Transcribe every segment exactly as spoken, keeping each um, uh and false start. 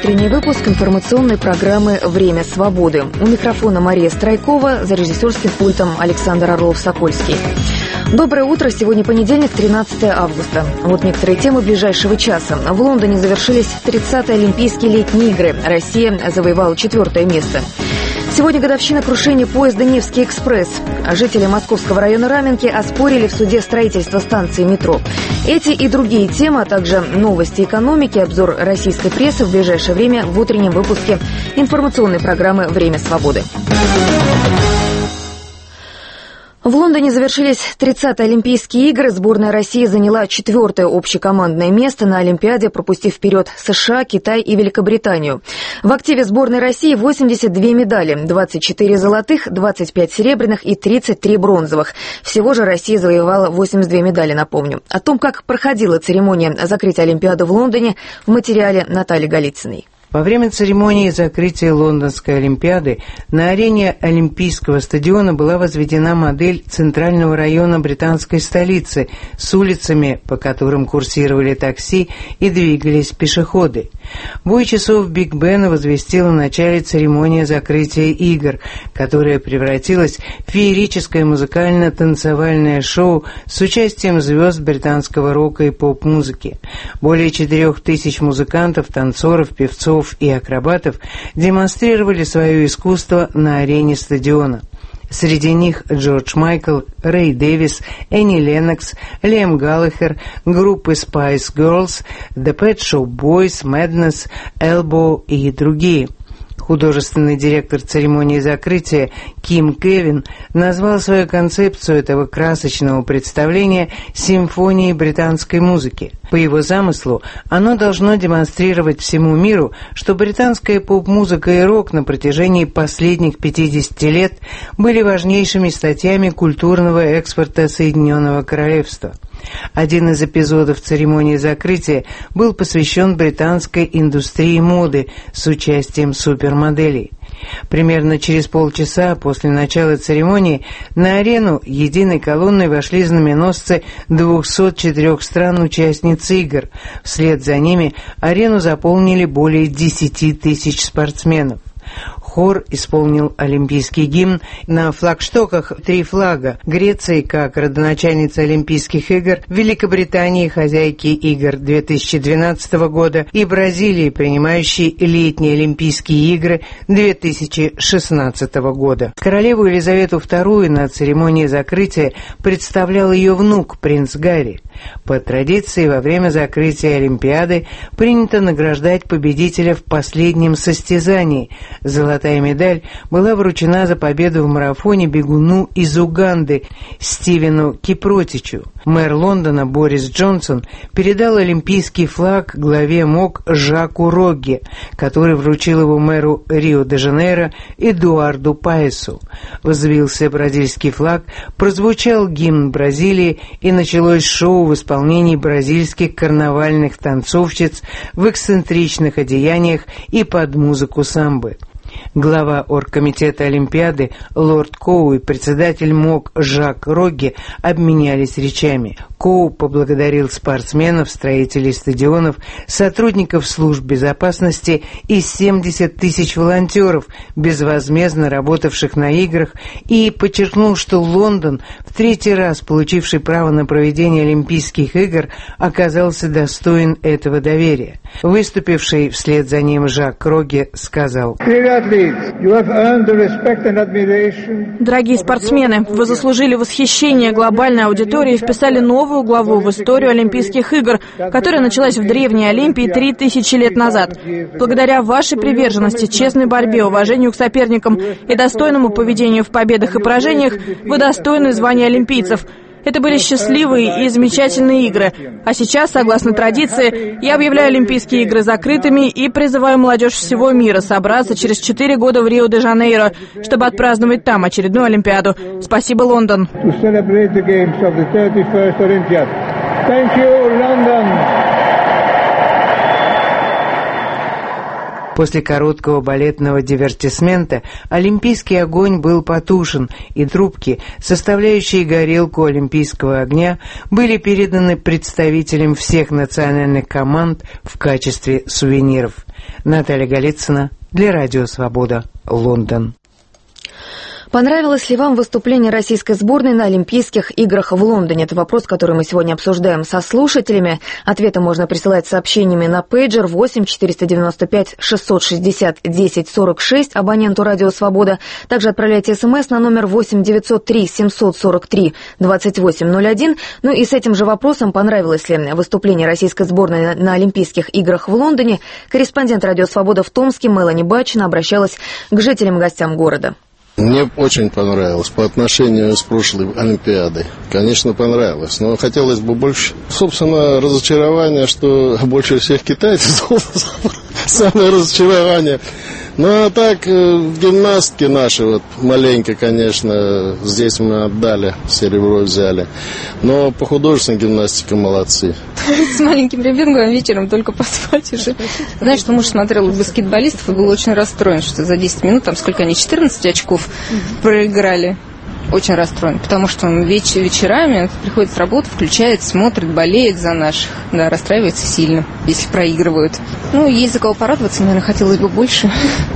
утренний выпуск информационной программы «Время свободы». У микрофона Мария Страйкова, за режиссерским пультом Александр Орлов-Сокольский. Доброе утро. Сегодня понедельник, тринадцатое августа. Вот некоторые темы ближайшего часа. В Лондоне завершились тридцатые Олимпийские летние игры. Россия завоевала четвертое место. Сегодня годовщина крушения поезда «Невский экспресс». Жители московского района Раменки оспорили в суде строительство станции метро. Эти и другие темы, а также новости экономики, обзор российской прессы в ближайшее время в утреннем выпуске информационной программы «Время свободы». В Лондоне завершились тридцатые Олимпийские игры. Сборная России заняла четвертое общекомандное место на Олимпиаде, пропустив вперед США, Китай и Великобританию. В активе сборной России восемьдесят две медали, двадцать четыре золотых, двадцать пять серебряных и тридцать три бронзовых. Всего же Россия завоевала восемьдесят две медали, напомню. О том, как проходила церемония закрытия Олимпиады в Лондоне, в материале Натальи Голицыной. Во время церемонии закрытия Лондонской Олимпиады на арене Олимпийского стадиона была возведена модель центрального района британской столицы с улицами, по которым курсировали такси и двигались пешеходы. Бой часов Биг Бена возвестил о начале церемонии закрытия игр, которая превратилась в феерическое музыкально-танцевальное шоу с участием звезд британского рока и поп-музыки. Более четырех тысяч музыкантов, танцоров, певцов и акробатов демонстрировали свое искусство на арене стадиона. Среди них Джордж Майкл, Рэй Дэвис, Энни Леннокс, Лиам Галлахер, группы Spice Girls, The Pet Shop Boys, Madness, Elbow и другие. Художественный директор церемонии закрытия Ким Кевин назвал свою концепцию этого красочного представления симфонией британской музыки. По его замыслу, оно должно демонстрировать всему миру, что британская поп-музыка и рок на протяжении последних пятидесяти лет были важнейшими статьями культурного экспорта Соединенного Королевства. Один из эпизодов церемонии закрытия был посвящен британской индустрии моды с участием супермоделей. Примерно через полчаса после начала церемонии на арену единой колонной вошли знаменосцы двухсот четырёх стран-участниц игр. Вслед за ними арену заполнили более десяти тысяч спортсменов. Хор исполнил олимпийский гимн. На флагштоках три флага: Греции как родоначальница Олимпийских игр, Великобритании хозяйки игр две тысячи двенадцатого года и Бразилии, принимающей летние Олимпийские игры две тысячи шестнадцатого года. Королеву Елизавету вторую на церемонии закрытия представлял ее внук, принц Гарри. По традиции, во время закрытия Олимпиады принято награждать победителя в последнем состязании. Золотая медаль была вручена за победу в марафоне бегуну из Уганды Стивену Кипротичу. Мэр Лондона Борис Джонсон передал олимпийский флаг главе МОК Жаку Рогге, который вручил его мэру Рио-де-Жанейро Эдуарду Паесу. Взвился бразильский флаг, прозвучал гимн Бразилии и началось шоу в исполнении бразильских карнавальных танцовщиц в эксцентричных одеяниях и под музыку самбы. Глава оргкомитета Олимпиады лорд Коу и председатель МОК Жак Рогге обменялись речами. Коу поблагодарил спортсменов, строителей стадионов, сотрудников служб безопасности и семьдесят тысяч волонтеров, безвозмездно работавших на играх, и подчеркнул, что Лондон, в третий раз получивший право на проведение Олимпийских игр, оказался достоин этого доверия. Выступивший вслед за ним Жак Рогге сказал: Дорогие спортсмены, вы заслужили восхищение глобальной аудитории и вписали новую главу в историю Олимпийских игр, которая началась в древней Олимпии три тысячи лет назад. Благодаря вашей приверженности, честной борьбе, уважению к соперникам и достойному поведению в победах и поражениях, вы достойны звания олимпийцев. Это были счастливые и замечательные игры. А сейчас, согласно традиции, я объявляю Олимпийские игры закрытыми и призываю молодежь всего мира собраться через четыре года в Рио-де-Жанейро, чтобы отпраздновать там очередную Олимпиаду. Спасибо, Лондон. После короткого балетного дивертисмента олимпийский огонь был потушен, и трубки, составляющие горелку олимпийского огня, были переданы представителям всех национальных команд в качестве сувениров. Наталья Голицына для Радио Свобода, Лондон. Понравилось ли вам выступление российской сборной на Олимпийских играх в Лондоне? Это вопрос, который мы сегодня обсуждаем со слушателями. Ответы можно присылать сообщениями на пейджер восемь четыреста девяносто пять шестьсот шестьдесят десять сорок шесть абоненту Радио Свобода. Также отправляйте смс на номер восемь девятьсот три семьсот сорок три двадцать восемь ноль один. Ну и с этим же вопросом, понравилось ли выступление российской сборной на Олимпийских играх в Лондоне, корреспондент Радио Свобода в Томске Мелани Бачина обращалась к жителям и гостям города. Мне очень понравилось по отношению с прошлой Олимпиадой. Конечно, понравилось, но хотелось бы больше. Собственно, разочарование, что больше всех китайцев. Самое разочарование. Ну, а так, гимнастки наши, вот, маленько, конечно, здесь мы отдали, серебро взяли. Но по художественной гимнастике молодцы. С маленьким ребенком вечером только поспать уже. Знаешь, что муж смотрел баскетболистов и был очень расстроен, что за десять минут, там сколько они, четырнадцать очков проиграли. Очень расстроен, потому что он веч- вечерами приходит с работы, включает, смотрит, болеет за наших. Да, расстраивается сильно, если проигрывают. Ну, есть за кого порадоваться, наверное, хотелось бы больше.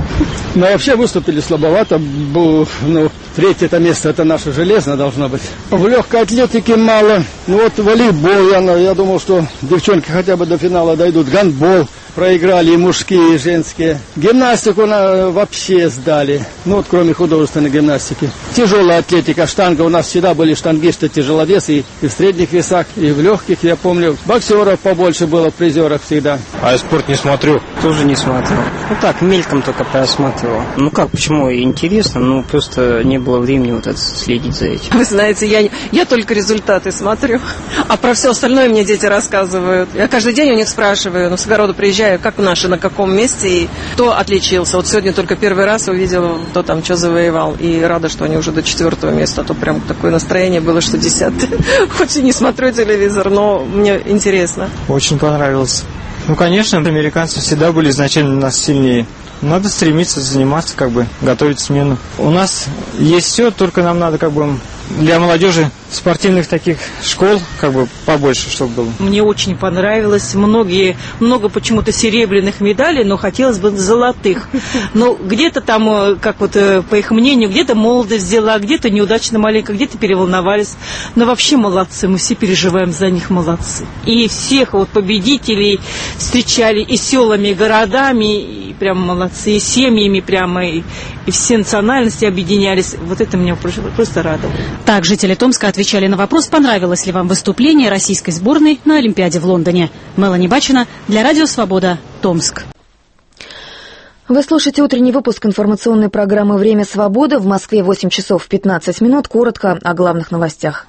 Ну, вообще выступили слабовато. Ну, третье-то место, это наше железное должно быть. В легкой атлетике мало. Ну, вот волейбол, я, я думал, что девчонки хотя бы до финала дойдут. Гандбол проиграли и мужские, и женские. Гимнастику на, вообще сдали. Ну, вот кроме художественной гимнастики. Тяжелая атлетика, штанга. У нас всегда были штангисты, тяжеловесы и, и в средних весах, и в легких, я помню. Боксеров побольше было в призерах всегда. А я спорт не смотрю. Тоже не смотрел. Ну так, мельком только просматривал. Ну как, почему? Интересно, ну просто не было времени вот это следить за этим. Вы знаете, я, я только результаты смотрю, а про все остальное мне дети рассказывают. Я каждый день у них спрашиваю, ну, с огорода приезжаю, как наши, на каком месте, и кто отличился. Вот сегодня только первый раз увидела, кто там что завоевал, и рада, что они уже до четвертого места, а то прям такое настроение было, что десятый. Хоть и не смотрю телевизор, но мне интересно. Очень понравилось. Ну, конечно, американцы всегда были изначально нас сильнее. Надо стремиться заниматься, как бы, готовить смену. У нас есть все, только нам надо, как бы, для молодежи спортивных таких школ, как бы, побольше, чтобы было. Мне очень понравилось. Многие, много почему-то серебряных медалей, но хотелось бы золотых. Но где-то там, как вот по их мнению, где-то молодость взяла, где-то неудачно маленько, где-то переволновались. Но вообще молодцы, мы все переживаем за них, молодцы. И всех вот победителей встречали и селами, и городами, и прям молодцы, и семьями прямо, и, и все национальности объединялись. Вот это меня просто радовало. Так, жители Томска отвечали на вопрос, понравилось ли вам выступление российской сборной на Олимпиаде в Лондоне. Мелани Бачина для Радио Свобода, Томск. Вы слушаете утренний выпуск информационной программы «Время свободы». В Москве восемь часов пятнадцать минут. Коротко о главных новостях.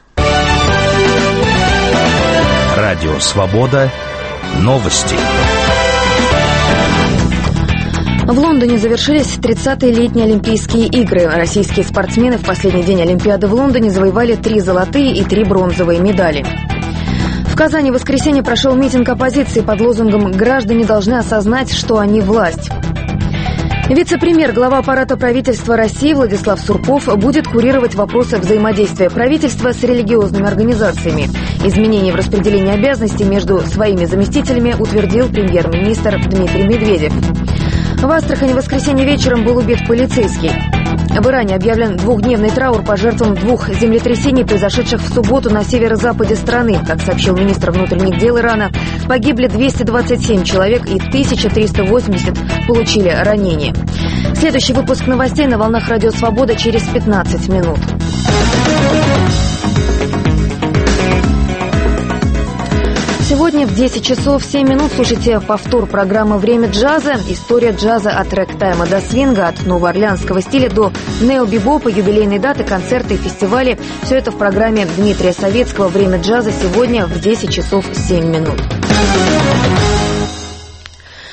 Радио Свобода. Новости. В Лондоне завершились тридцатые летние Олимпийские игры. Российские спортсмены в последний день Олимпиады в Лондоне завоевали три золотые и три бронзовые медали. В Казани в воскресенье прошел митинг оппозиции под лозунгом «Граждане должны осознать, что они власть». Вице-премьер, глава аппарата правительства России Владислав Сурков будет курировать вопросы взаимодействия правительства с религиозными организациями. Изменения в распределении обязанностей между своими заместителями утвердил премьер-министр Дмитрий Медведев. В Астрахани в воскресенье вечером был убит полицейский. В Иране объявлен двухдневный траур по жертвам двух землетрясений, произошедших в субботу на северо-западе страны. Как сообщил министр внутренних дел Ирана, погибли двести двадцать семь человек и тысяча триста восемьдесят получили ранения. Следующий выпуск новостей на волнах Радио Свобода через пятнадцать минут. Сегодня в десять часов семь минут слушайте повтор программы «Время джаза». История джаза от рэк-тайма до свинга, от новоорлеанского стиля до нео-бибопа, юбилейные даты, концерты и фестивали. Все это в программе Дмитрия Советского «Время джаза» сегодня в десять часов семь минут.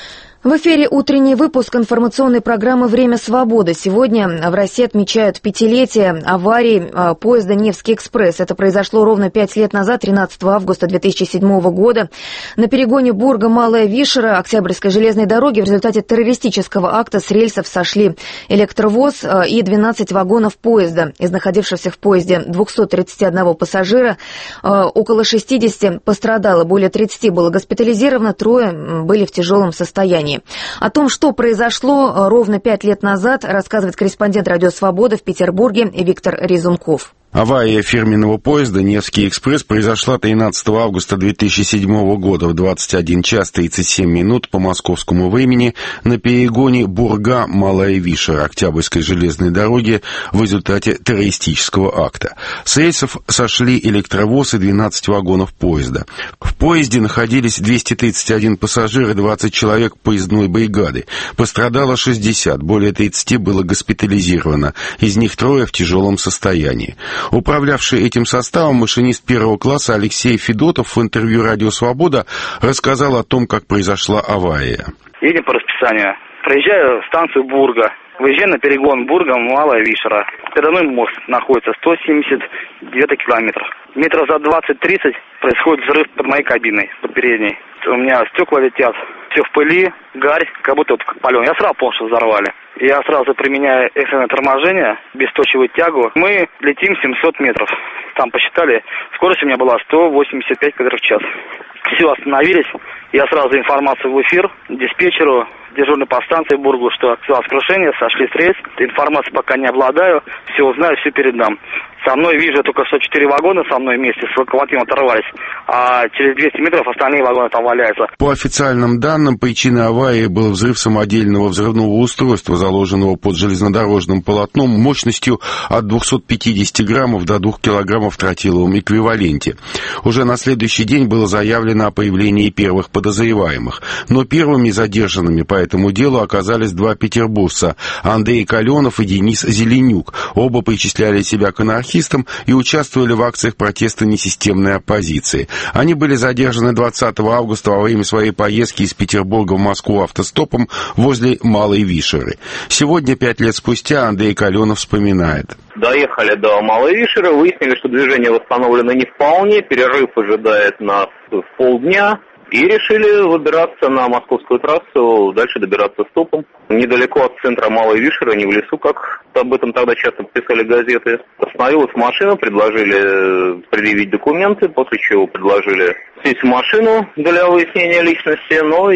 В эфире утренний выпуск информационной программы «Время свободы». Сегодня в России отмечают пятилетие аварии поезда «Невский экспресс». Это произошло ровно пять лет назад, тринадцатого августа две тысячи седьмого года. На перегоне Бурга-Малая Вишера Октябрьской железной дороги в результате террористического акта с рельсов сошли электровоз и двенадцать вагонов поезда. Из находившихся в поезде двухсот тридцати одного пассажира около шестидесяти пострадало, более тридцати было госпитализировано, трое были в тяжелом состоянии. О том, что произошло ровно пять лет назад, рассказывает корреспондент «Радио Свобода» в Петербурге Виктор Резунков. Авария фирменного поезда «Невский экспресс» произошла тринадцатого августа две тысячи седьмого года в двадцать один час тридцать семь минут по московскому времени на перегоне Бурга-Малая Вишера Октябрьской железной дороги в результате террористического акта. С рельсов сошли электровоз и двенадцать вагонов поезда. В поезде находились двести тридцать один пассажир и двадцать человек поездной бригады. Пострадало шестьдесят, более тридцати было госпитализировано, из них трое в тяжелом состоянии. Управлявший этим составом машинист первого класса Алексей Федотов в интервью «Радио Свобода» рассказал о том, как произошла авария. Едем по расписанию. Проезжаю станцию Бурга. Выезжаю на перегон Бурга-Малая Вишера. Передо мной мост находится сто семьдесят девять километров. Метров за двадцать-тридцать происходит взрыв под моей кабиной, под передней. У меня стекла летят, все в пыли, гарь, как будто вот как пален. Я сразу понял, что взорвали. Я сразу применяю экстренное торможение, бесточковую тягу. Мы летим семьсот метров. Там посчитали, скорость у меня была сто восемьдесят пять километров в час. Все, остановились. Я сразу информацию в эфир диспетчеру, дежурный по станции Бургу, что оказалось крушение, сошли с рельс. Информации пока не обладаю, все узнаю, все передам. Со мной вижу только сто четыре вагона со мной вместе с локомотивом оторвались, а через двести метров остальные вагоны там валяются. По официальным данным, причиной аварии был взрыв самодельного взрывного устройства, заложенного под железнодорожным полотном мощностью от двухсот пятидесяти граммов до двух килограммов в тротиловом эквиваленте. Уже на следующий день было заявлено о появлении первых подозреваемых. Но первыми задержанными по этому делу оказались два петербуржца – Андрей Каленов и Денис Зеленюк. Оба причисляли себя к анархистам и участвовали в акциях протеста несистемной оппозиции. Они были задержаны двадцатого августа во время своей поездки из Петербурга в Москву автостопом возле Малой Вишеры. Сегодня, пять лет спустя, Андрей Каленов вспоминает. Доехали до Малой Вишеры, выяснили, что движение восстановлено не вполне, перерыв ожидает нас в полдня. И решили выбираться на московскую трассу, дальше добираться стопом. Недалеко от центра Малой Вишеры, не в лесу, как об этом тогда часто писали газеты. Остановилась машина, предложили предъявить документы, после чего предложили сесть в машину для выяснения личности, ну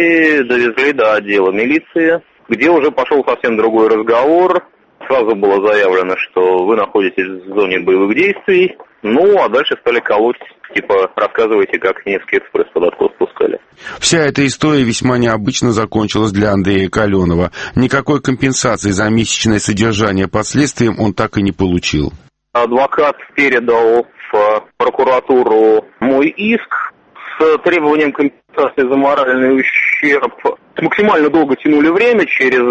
и довезли до отдела милиции, где уже пошел совсем другой разговор. Сразу было заявлено, что вы находитесь в зоне боевых действий. Ну, а дальше стали колоть, типа, рассказывайте, как Невский экспресс под откос спускали. Вся эта история весьма необычно закончилась для Андрея Каленова. Никакой компенсации за месячное содержание последствиям он так и не получил. Адвокат передал в прокуратуру мой иск с требованием компенсации за моральный ущерб. Максимально долго тянули время,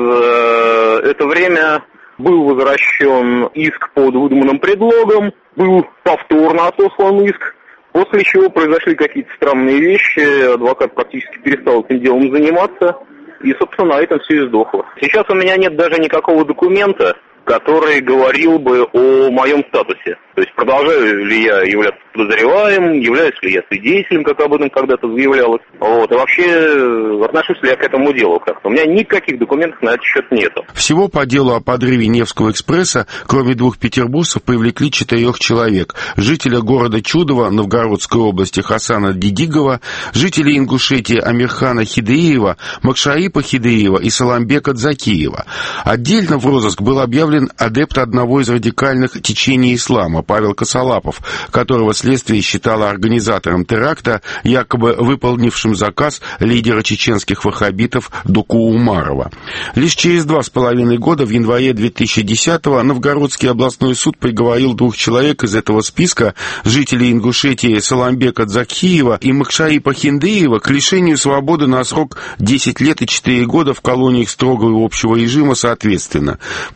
через это время был возвращен иск под выдуманным предлогом, был повторно отослан иск, после чего произошли какие-то странные вещи, адвокат практически перестал этим делом заниматься, и, собственно, на этом все и сдохло. Сейчас у меня нет даже никакого документа, который говорил бы о моем статусе. То есть продолжаю ли я являться подозреваемым, являюсь ли я свидетелем, как об этом когда-то заявлялось. Вот. И вообще отношусь ли я к этому делу как-то. У меня никаких документов на этот счет нету. Всего по делу о подрыве Невского экспресса, кроме двух петербуржцев, привлекли четырех человек. Жителя города Чудово Новгородской области Хасана Дидигова, жителей Ингушетии Амирхана Хидеева, Макшаипа Хидеева и Саламбека Дзакиева. Отдельно в розыск был объявлен адепт одного из радикальных течений ислама Павел Косолапов, которого следствие считало организатором теракта, якобы выполнившим заказ лидера чеченских ваххабитов Дуку Умарова. Лишь через два с половиной года, в январе две тысячи десятого, Новгородский областной суд приговорил двух человек из этого списка, жителей Ингушетии Саламбека Дзакиева и Макшаипа Хиндеева, к лишению свободы на срок десять лет и четыре года в колониях строгого общего режима соответственно. Причем суд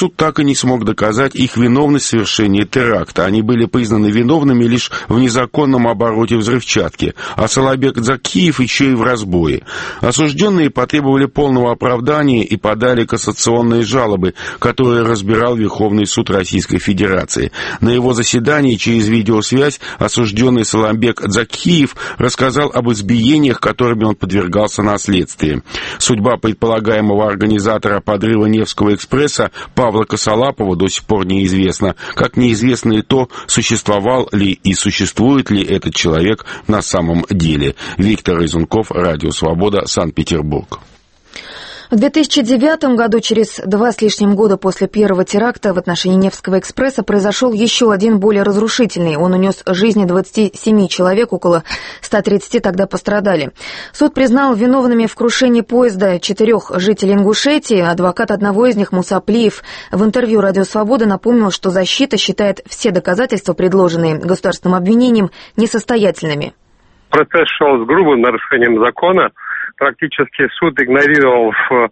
суд так и не смог доказать их виновность в совершении теракта. Они были признаны виновными лишь в незаконном обороте взрывчатки, а Салабек Закиев еще и в разбое. Осужденные потребовали полного оправдания и подали кассационные жалобы, которые разбирал Верховный суд Российской Федерации. На его заседании через видеосвязь осужденный Саламбек Закиев рассказал об избиениях, которыми он подвергался на следствии. Судьба предполагаемого организатора подрыва Невского экспресса Павла Косолапова до сих пор неизвестна, как неизвестно и то, существовал ли и существует ли этот человек на самом деле. Виктор Изунков, Радио Свобода, Санкт-Петербург. В две тысячи девятом году, через два с лишним года после первого теракта в отношении Невского экспресса, произошел еще один более разрушительный. Он унес жизни двадцати семи человек, около ста тридцати тогда пострадали. Суд признал виновными в крушении поезда четырех жителей Ингушетии. Адвокат одного из них, Муса Плиев, в интервью «Радио Свобода» напомнил, что защита считает все доказательства, предложенные государственным обвинением, несостоятельными. Процесс шел с грубым нарушением закона. Практически суд игнорировал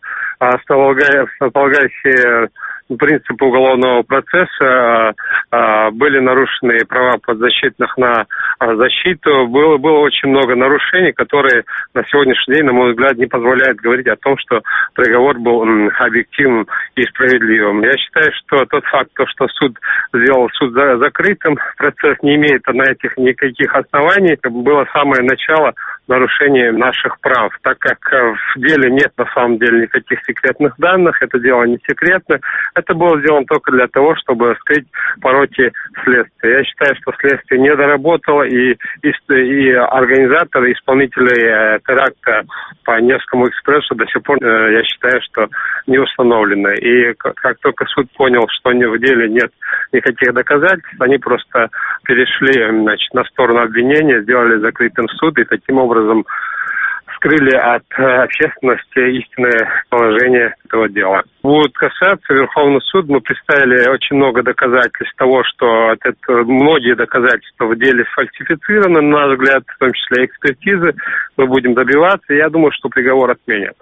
основополагающие принципы уголовного процесса, были нарушены права подзащитных на защиту, было, было очень много нарушений, которые на сегодняшний день, на мой взгляд, не позволяют говорить о том, что приговор был объективным и справедливым. Я считаю, что тот факт, что суд сделал суд закрытым, процесс не имеет на этих никаких оснований, было самое начало нарушения наших прав, так как в деле нет на самом деле никаких секретных данных, это дело не секретно, это было сделано только для того, чтобы скрыть пороки следствия. Я считаю, что следствие не доработало, и, и, и организаторы, исполнители теракта по Невскому экспрессу до сих пор, я считаю, что не установлены. И как только суд понял, что в деле нет никаких доказательств, они просто перешли, значит, на сторону обвинения, сделали закрытым суд, и таким образом скрыли от общественности истинное положение этого дела. Будет касаться Верховный суд, мы представили очень много доказательств того, что это, многие доказательства в деле сфальсифицированы, на наш взгляд, в том числе экспертизы, мы будем добиваться, и я думаю, что приговор отменят.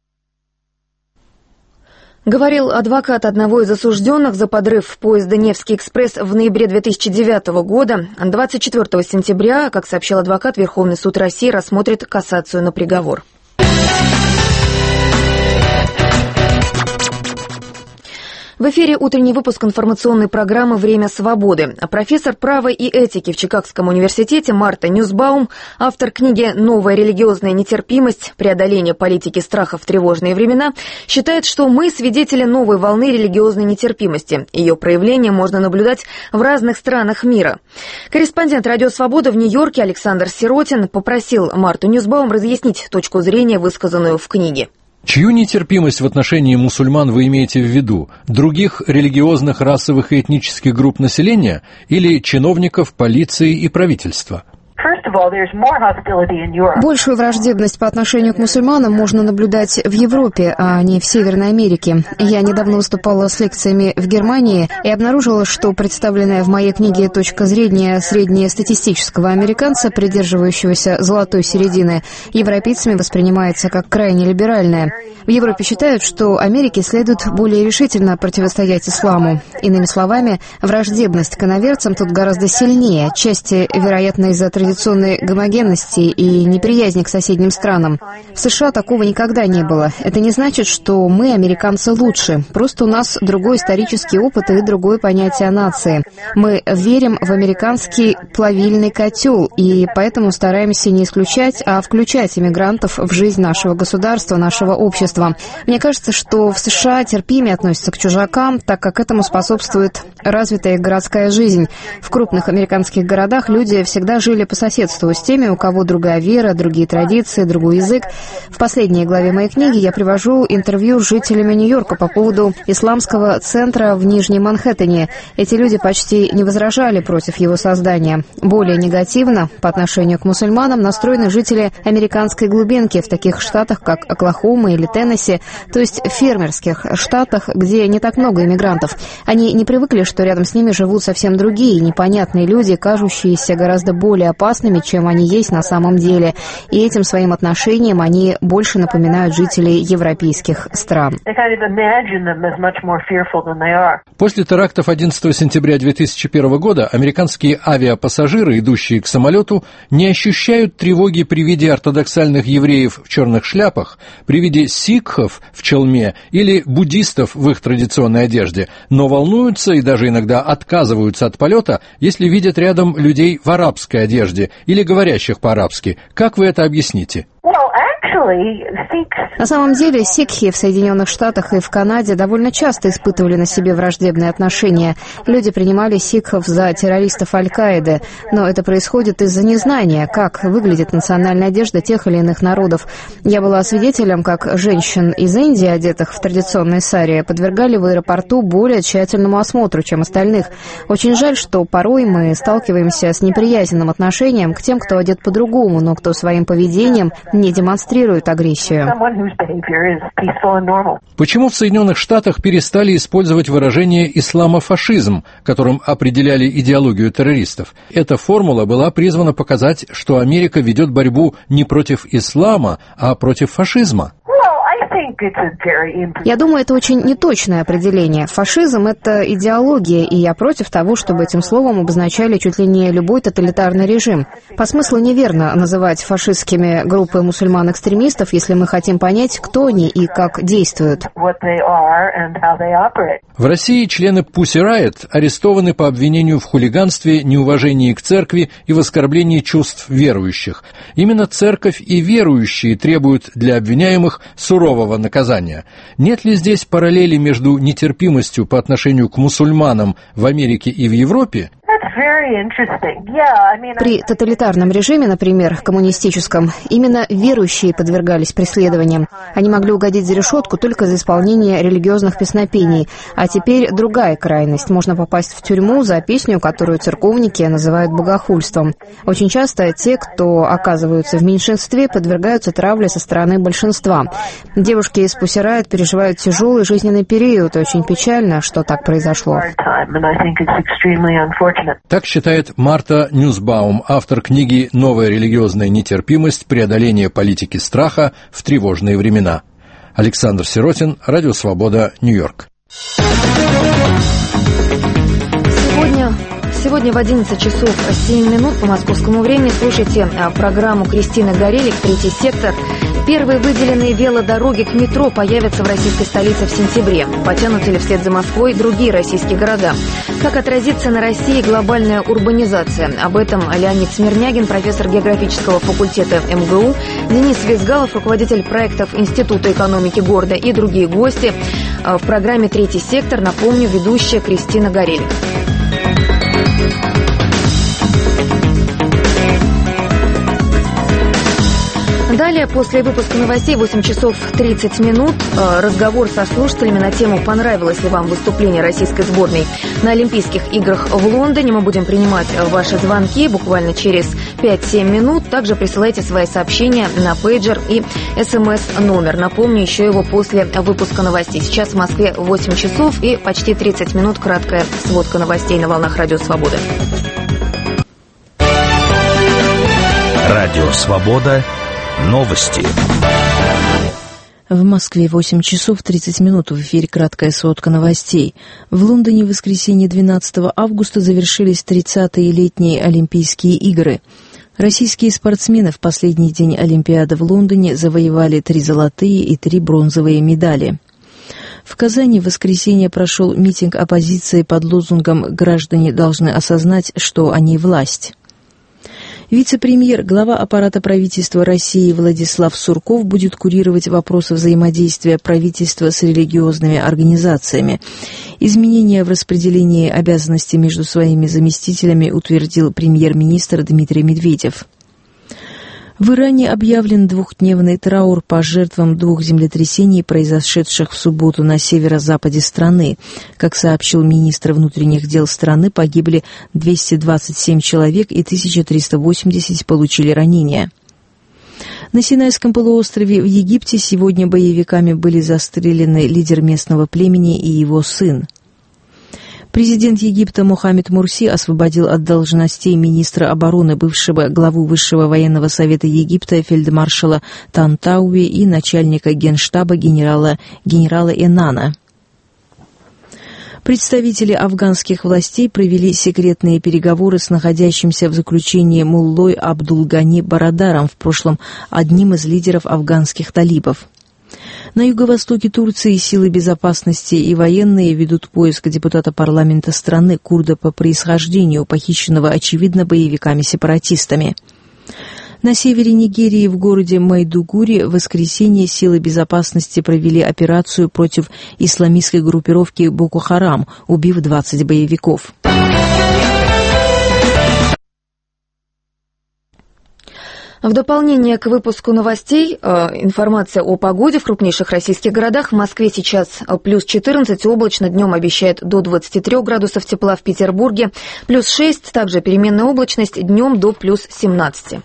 Говорил адвокат одного из осужденных за подрыв поезда «Невский экспресс» в ноябре две тысячи девятого года. двадцать четвёртого сентября, как сообщил адвокат, Верховный суд России рассмотрит кассацию на приговор. В эфире утренний выпуск информационной программы «Время свободы». Профессор права и этики в Чикагском университете Марта Ньюсбаум, автор книги «Новая религиозная нетерпимость. Преодоление политики страха в тревожные времена», считает, что мы свидетели новой волны религиозной нетерпимости. Ее проявление можно наблюдать в разных странах мира. Корреспондент «Радио Свобода» в Нью-Йорке Александр Сиротин попросил Марту Ньюсбаум разъяснить точку зрения, высказанную в книге. Чью нетерпимость в отношении мусульман вы имеете в виду? Других религиозных, расовых и этнических групп населения или чиновников, полиции и правительства? Большую враждебность по отношению к мусульманам можно наблюдать в Европе, а не в Северной Америке. Я недавно выступала с лекциями в Германии и обнаружила, что представленная в моей книге точка зрения среднестатистического американца, придерживающегося золотой середины, европейцами воспринимается как крайне либеральная. В Европе считают, что Америке следует более решительно противостоять исламу. Иными словами, враждебность к иноверцам тут гораздо сильнее, отчасти, вероятно, из-за традиционной гомогенности и неприязни к соседним странам. В США такого никогда не было. Это не значит, что мы, американцы, лучше. Просто у нас другой исторический опыт и другое понятие о нации. Мы верим в американский плавильный котел, и поэтому стараемся не исключать, а включать иммигрантов в жизнь нашего государства, нашего общества. Мне кажется, что в США терпимее относятся к чужакам, так как этому способствует развитая городская жизнь. В крупных американских городах люди всегда жили по соседству с теми, у кого другая вера, другие традиции, другой язык. В последней главе моей книги я привожу интервью с жителями Нью-Йорка по поводу исламского центра в Нижнем Манхэттене. Эти люди почти не возражали против его создания. Более негативно по отношению к мусульманам настроены жители американской глубинки в таких штатах, как Оклахома или Теннесси, то есть в фермерских штатах, где не так много иммигрантов. Они не привыкли, что рядом с ними живут совсем другие, непонятные люди, кажущиеся гораздо более опасными, другими, чем они есть на самом деле. И этим своим отношением они больше напоминают жителей европейских стран. После терактов одиннадцатого сентября две тысячи первого года американские авиапассажиры, идущие к самолету, не ощущают тревоги при виде ортодоксальных евреев в черных шляпах, при виде сикхов в челме или буддистов в их традиционной одежде, но волнуются и даже иногда отказываются от полета, если видят рядом людей в арабской одежде или говорящих по-арабски. Как вы это объясните? На самом деле, сикхи в Соединенных Штатах и в Канаде довольно часто испытывали на себе враждебные отношения. Люди принимали сикхов за террористов Аль-Каиды, но это происходит из-за незнания, как выглядит национальная одежда тех или иных народов. Я была свидетелем, как женщин из Индии, одетых в традиционные сари, подвергали в аэропорту более тщательному осмотру, чем остальных. Очень жаль, что порой мы сталкиваемся с неприязненным отношением к тем, кто одет по-другому, но кто своим поведением не демонстрирует агрессию. Почему в Соединенных Штатах перестали использовать выражение «исламофашизм», которым определяли идеологию террористов? Эта формула была призвана показать, что Америка ведет борьбу не против ислама, а против фашизма. Я думаю, это очень неточное определение. Фашизм – это идеология, и я против того, чтобы этим словом обозначали чуть ли не любой тоталитарный режим. По смыслу неверно называть фашистскими группы мусульман-экстремистов, если мы хотим понять, кто они и как действуют. В России члены Pussy Riot арестованы по обвинению в хулиганстве, неуважении к церкви и в оскорблении чувств верующих. Именно церковь и верующие требуют для обвиняемых сурового наказания. Нет ли здесь параллели между нетерпимостью по отношению к мусульманам в Америке и в Европе? При тоталитарном режиме, например, коммунистическом, именно верующие подвергались преследованиям. Они могли угодить за решетку только за исполнение религиозных песнопений. А теперь другая крайность. Можно попасть в тюрьму за песню, которую церковники называют богохульством. Очень часто те, кто оказываются в меньшинстве, подвергаются травле со стороны большинства. Девушки из Pussy Riot переживают тяжелый жизненный период. Очень печально, что так произошло. Так считает Марта Нюсбаум, автор книги «Новая религиозная нетерпимость. Преодоление политики страха в тревожные времена». Александр Сиротин, Радио Свобода, Нью-Йорк. Сегодня... Сегодня в одиннадцать часов семь минут по московскому времени слушайте программу Кристины Горелик «Третий сектор». Первые выделенные велодороги к метро появятся в российской столице в сентябре. Потянутся ли вслед за Москвой другие российские города? Как отразится на России глобальная урбанизация? Об этом Леонид Смирнягин, профессор географического факультета эм гэ у, Денис Визгалов, руководитель проектов Института экономики города и другие гости. В программе «Третий сектор», напомню, ведущая Кристина Горелик. Далее, после выпуска новостей, восемь часов тридцать минут, разговор со слушателями на тему «Понравилось ли вам выступление российской сборной на Олимпийских играх в Лондоне?». Мы будем принимать ваши звонки буквально через пять-семь минут. Также присылайте свои сообщения на пейджер и смс-номер. Напомню, еще его после выпуска новостей. Сейчас в Москве восемь часов и почти тридцать минут. Краткая сводка новостей на волнах Радио Свобода. Радио Свобода. Новости. В Москве восемь часов тридцать минут. В эфире краткая сводка новостей. В Лондоне в воскресенье двенадцатого августа завершились тридцатые летние Олимпийские игры. Российские спортсмены в последний день Олимпиады в Лондоне завоевали три золотые и три бронзовые медали. В Казани в воскресенье прошел митинг оппозиции под лозунгом «Граждане должны осознать, что они власть». Вице-премьер, глава аппарата правительства России Владислав Сурков будет курировать вопросы взаимодействия правительства с религиозными организациями. Изменения в распределении обязанностей между своими заместителями утвердил премьер-министр Дмитрий Медведев. В Иране объявлен двухдневный траур по жертвам двух землетрясений, произошедших в субботу на северо-западе страны. Как сообщил министр внутренних дел страны, погибли двести двадцать семь человек и тысяча триста восемьдесят получили ранения. На Синайском полуострове в Египте сегодня боевиками были застрелены лидер местного племени и его сын. Президент Египта Мохаммед Мурси освободил от должностей министра обороны, бывшего главу Высшего военного совета Египта фельдмаршала Тантауи и начальника генштаба генерала, генерала Энана. Представители афганских властей провели секретные переговоры с находящимся в заключении муллой Абдулгани Барадаром, в прошлом одним из лидеров афганских талибов. На юго-востоке Турции силы безопасности и военные ведут поиск депутата парламента страны, курда по происхождению, похищенного, очевидно, боевиками-сепаратистами. На севере Нигерии, в городе Майдугури, в воскресенье силы безопасности провели операцию против исламистской группировки Боко-Харам, убив двадцать боевиков. В дополнение к выпуску новостей, э, информация о погоде в крупнейших российских городах. В Москве сейчас плюс четырнадцать, облачно, днем обещает до двадцати трёх градусов тепла, в Петербурге плюс шесть, также переменная облачность, днем до плюс семнадцати.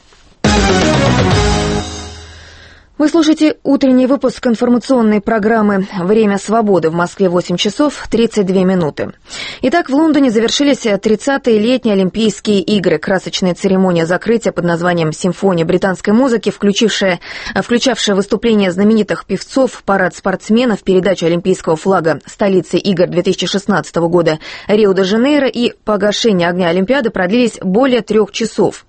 Вы слушаете утренний выпуск информационной программы «Время свободы». В Москве восемь часов тридцать две минуты. Итак, в Лондоне завершились тридцатые летние Олимпийские игры. Красочная церемония закрытия под названием «Симфония британской музыки», включившая, включавшая выступления знаменитых певцов, парад спортсменов, передачу олимпийского флага столицы игр две тысячи шестнадцатого года Рио-де-Жанейро и погашение огня Олимпиады продлились более трех часов.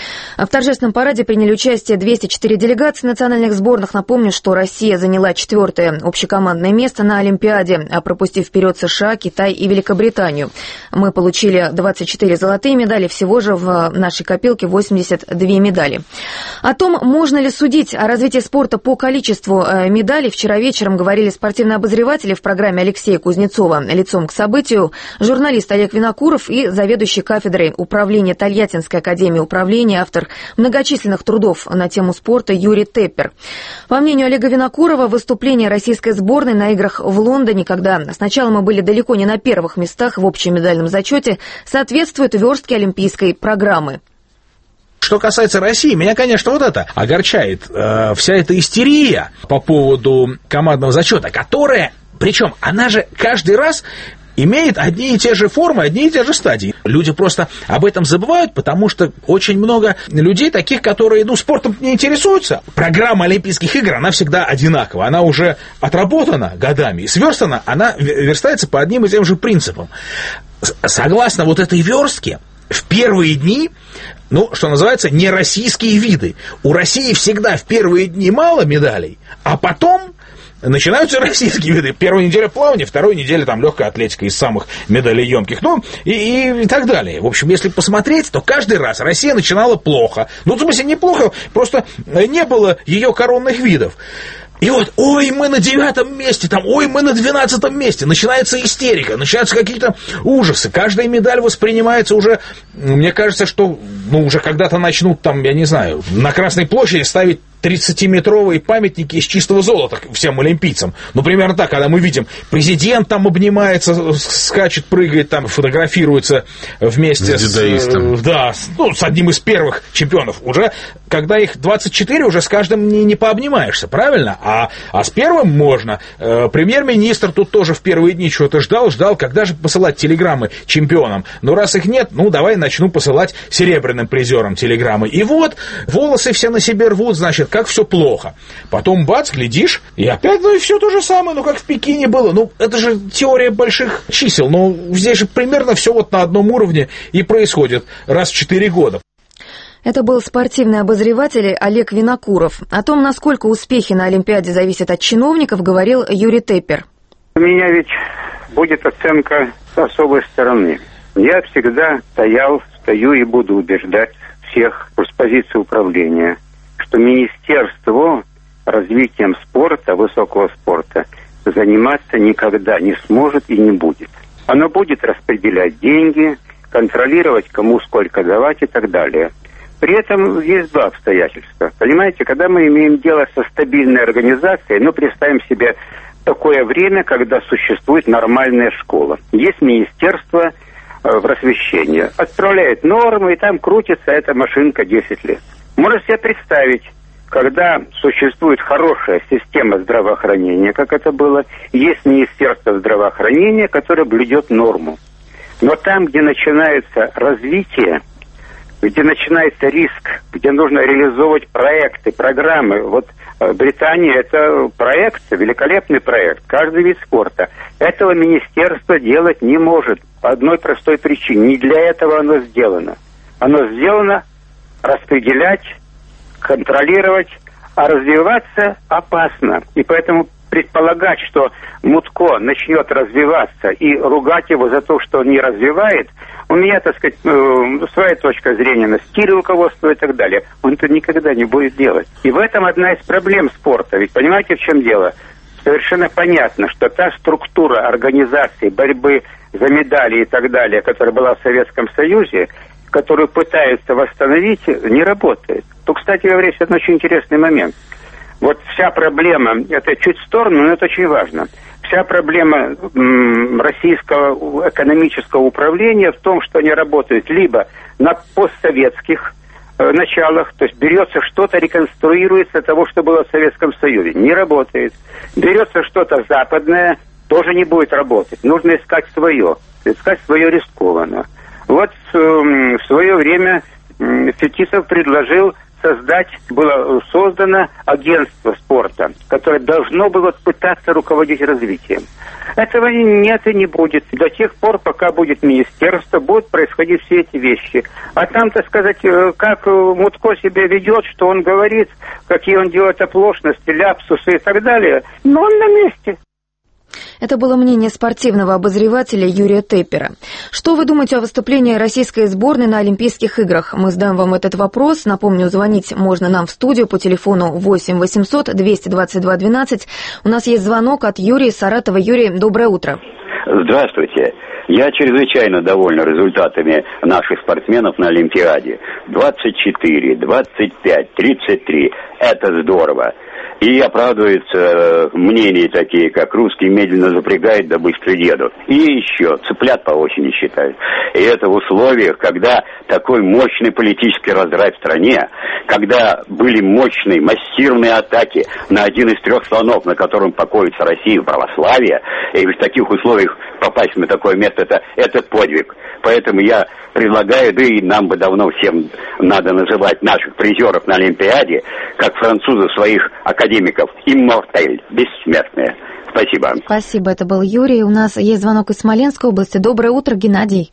В торжественном параде приняли участие двести четыре делегации национальных сборных. Напомню, что Россия заняла четвертое общекомандное место на Олимпиаде, пропустив вперед США, Китай и Великобританию. Мы получили двадцать четыре золотые медали, всего же в нашей копилке восемьдесят две медали. О том, можно ли судить о развитии спорта по количеству медалей, вчера вечером говорили спортивные обозреватели в программе Алексея Кузнецова «Лицом к событию», журналист Олег Винокуров и заведующий кафедрой управления Тольяттинской академии управления, автор многочисленных трудов на тему спорта Юрий Теппер. По мнению Олега Винокурова, выступление российской сборной на играх в Лондоне, когда сначала мы были далеко не на первых местах в общем медальном зачете, соответствует верстке олимпийской программы. Что касается России, меня, конечно, вот это огорчает. Э, вся эта истерия по поводу командного зачета, которая, причем она же каждый раз имеет одни и те же формы, одни и те же стадии. Люди просто об этом забывают, потому что очень много людей таких, которые, ну, спортом не интересуются. Программа Олимпийских игр, она всегда одинакова. Она уже отработана годами и сверстана, она верстается по одним и тем же принципам. Согласно вот этой верстке, в первые дни, ну, что называется, нероссийские виды. У России всегда в первые дни мало медалей, а потом начинаются российские виды. Первая неделя плавания, вторая неделя там легкая атлетика из самых медалеемких, ну и, и, и так далее. В общем, если посмотреть, то каждый раз Россия начинала плохо. Ну, в смысле, неплохо, просто не было ее коронных видов. И вот, ой, мы на девятом месте, там, ой, мы на двенадцатом месте. Начинается истерика, начинаются какие-то ужасы. Каждая медаль воспринимается уже, мне кажется, что, ну, уже когда-то начнут там, я не знаю, на Красной площади ставить тридцатиметровые памятники из чистого золота всем олимпийцам. Ну, примерно так, когда мы видим, президент там обнимается, скачет, прыгает, там, фотографируется вместе с, с, да, ну, с одним из первых чемпионов. Уже, когда их двадцать четыре, уже с каждым не, не пообнимаешься, правильно? А, а с первым можно. Э, премьер-министр тут тоже в первые дни что-то ждал, ждал, когда же посылать телеграммы чемпионам. Но раз их нет, ну, давай начну посылать серебряным призерам телеграммы. И вот, волосы все на себе рвут, значит, как все плохо. Потом бац, глядишь, и опять, ну и все то же самое, ну как в Пекине было. Ну это же теория больших чисел, но здесь же примерно все вот на одном уровне и происходит раз в четыре года. Это был спортивный обозреватель Олег Винокуров. О том, насколько успехи на Олимпиаде зависят от чиновников, говорил Юрий Теппер. У меня ведь будет оценка с особой стороны. Я всегда стоял, стою и буду убеждать всех с позиции управления, что Министерство развитием спорта, высокого спорта, заниматься никогда не сможет и не будет. Оно будет распределять деньги, контролировать, кому сколько давать и так далее. При этом есть два обстоятельства. Понимаете, когда мы имеем дело со стабильной организацией, ну, представим себе такое время, когда существует нормальная школа. Есть Министерство э, просвещения. Отправляет нормы, и там крутится эта машинка десять лет. Можно себе представить, когда существует хорошая система здравоохранения, как это было, есть Министерство здравоохранения, которое блюдет норму. Но там, где начинается развитие, где начинается риск, где нужно реализовывать проекты, программы. Вот Британия – это проект, великолепный проект, каждый вид спорта. Этого министерство делать не может по одной простой причине. Не для этого оно сделано. Оно сделано распределять, контролировать, а развиваться опасно. И поэтому предполагать, что Мутко начнет развиваться и ругать его за то, что он не развивает, у меня, так сказать, э, своя точка зрения на стиль руководства и так далее. Он это никогда не будет делать. И в этом одна из проблем спорта. Ведь понимаете, в чем дело? Совершенно понятно, что та структура организации борьбы за медали и так далее, которая была в Советском Союзе, которую пытаются восстановить, не работает. То, кстати говоря, это очень интересный момент. Вот вся проблема, это чуть в сторону, но это очень важно. Вся проблема м, российского экономического управления в том, что они работают либо на постсоветских э, началах, то есть берется что-то, реконструируется того, что было в Советском Союзе. Не работает. Берется что-то западное, тоже не будет работать. Нужно искать свое. Искать свое рискованно. Вот э, в свое время э, Фетисов предложил создать, было создано агентство спорта, которое должно было пытаться руководить развитием. Этого нет и не будет. До тех пор, пока будет министерство, будут происходить все эти вещи. А там, так сказать, как Мутко себя ведет, что он говорит, какие он делает оплошности, ляпсусы и так далее, но он на месте. Это было мнение спортивного обозревателя Юрия Теппера. Что вы думаете о выступлении российской сборной на Олимпийских играх? Мы задаем вам этот вопрос. Напомню, звонить можно нам в студию по телефону восемь восемьсот двести двадцать два двенадцать. У нас есть звонок от Юрия из Саратова. Юрий, доброе утро. Здравствуйте. Я чрезвычайно доволен результатами наших спортсменов на Олимпиаде. двадцать четыре, двадцать пять, тридцать три. Это здорово. И оправдываются э, мнения такие, как русские медленно запрягают, да быстро едут. И еще цыплят по осени считают. И это в условиях, когда такой мощный политический раздрай в стране, когда были мощные, массированные атаки на один из трех слонов, на котором покоится Россия, православие, и в таких условиях попасть на такое место, это, это подвиг. Поэтому я предлагаю, да и нам бы давно всем надо называть наших призеров на Олимпиаде, как французы своих академиков, иммортель, бессмертные. Спасибо. Спасибо, это был Юрий. У нас есть звонок из Смоленской области. Доброе утро, Геннадий.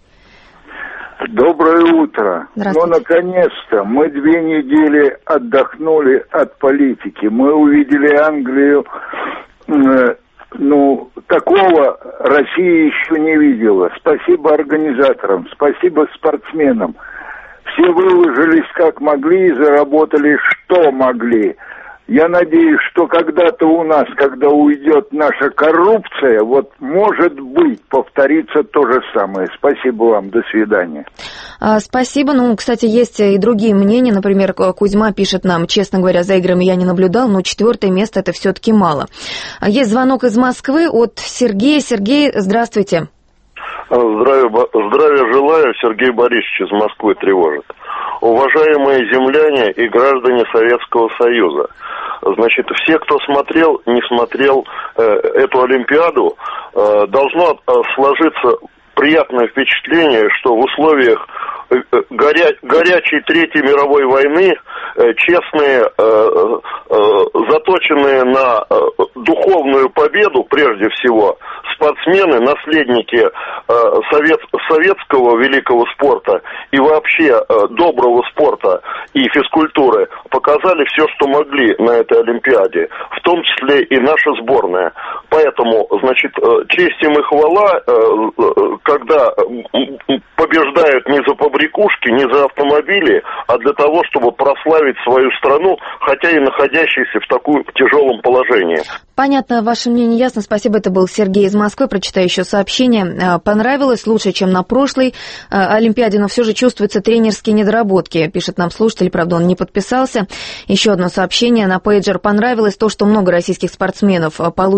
Доброе утро. Ну, наконец-то, мы две недели отдохнули от политики. Мы увидели Англию, э, ну, такого Россия еще не видела. Спасибо организаторам, спасибо спортсменам. Все выложились как могли и заработали что могли. Я надеюсь, что когда-то у нас, когда уйдет наша коррупция, вот, может быть, повторится то же самое. Спасибо вам, до свидания. А, спасибо. Ну, кстати, есть и другие мнения. Например, Кузьма пишет нам, честно говоря, за играми я не наблюдал, но четвертое место это все-таки мало. Есть звонок из Москвы от Сергея. Сергей, здравствуйте. Здравия, здравия желаю, Сергей Борисович из Москвы тревожит. Уважаемые земляне и граждане Советского Союза, значит, все, кто смотрел, не смотрел э, эту Олимпиаду, э, должно э, сложиться приятное впечатление, что в условиях э, горя, горячей Третьей мировой войны э, честные, э, э, заточенные на э, духовную победу, прежде всего, спортсмены, наследники э, совет, советского великого спорта и вообще э, доброго спорта и физкультуры показали все, что могли на этой Олимпиаде, в том числе и наша сборная. Поэтому, значит, э, честь им и хвала, э, э, когда побеждают не за побрякушки, не за автомобили, а для того, чтобы прославить свою страну, хотя и находящейся в таком тяжелом положении. Понятно, ваше мнение ясно. Спасибо, это был Сергей из Москвы. Прочитаю еще сообщение. Понравилось, лучше, чем на прошлой Олимпиаде, но все же чувствуются тренерские недоработки, пишет нам слушатель, правда, он не подписался. Еще одно сообщение на пейджер. Понравилось то, что много российских спортсменов получат за свои